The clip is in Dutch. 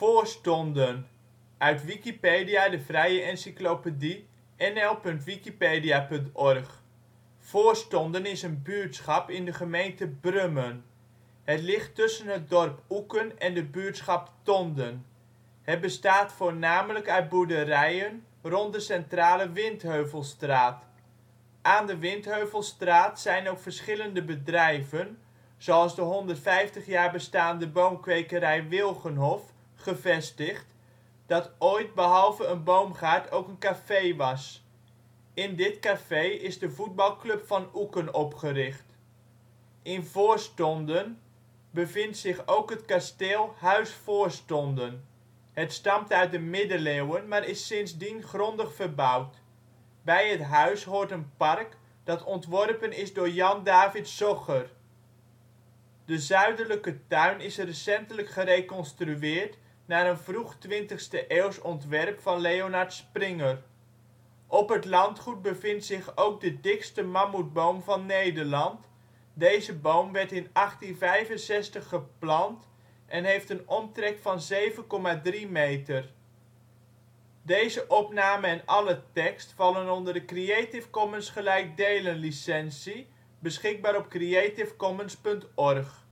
Voorstonden, uit Wikipedia, de vrije encyclopedie. nl.wikipedia.org. Voorstonden is een buurtschap in de gemeente Brummen. Het ligt tussen het dorp Oeken en de buurtschap Tonden. Het bestaat voornamelijk uit boerderijen rond de centrale Windheuvelstraat. Aan de Windheuvelstraat zijn ook verschillende bedrijven, zoals de 150 jaar bestaande boomkwekerij Wilgenhof, gevestigd, dat ooit behalve een boomgaard ook een café was. In dit café is de voetbalclub van Oeken opgericht. In Voorstonden bevindt zich ook het kasteel Huis Voorstonden. Het stamt uit de middeleeuwen, maar is sindsdien grondig verbouwd. Bij het huis hoort een park dat ontworpen is door Jan David Zogger. De zuidelijke tuin is recentelijk gereconstrueerd naar een vroeg 20e eeuws ontwerp van Leonard Springer. Op het landgoed bevindt zich ook de dikste mammoetboom van Nederland. Deze boom werd in 1865 geplant en heeft een omtrek van 7,3 meter. Deze opname en alle tekst vallen onder de Creative Commons gelijkdelen licentie, beschikbaar op creativecommons.org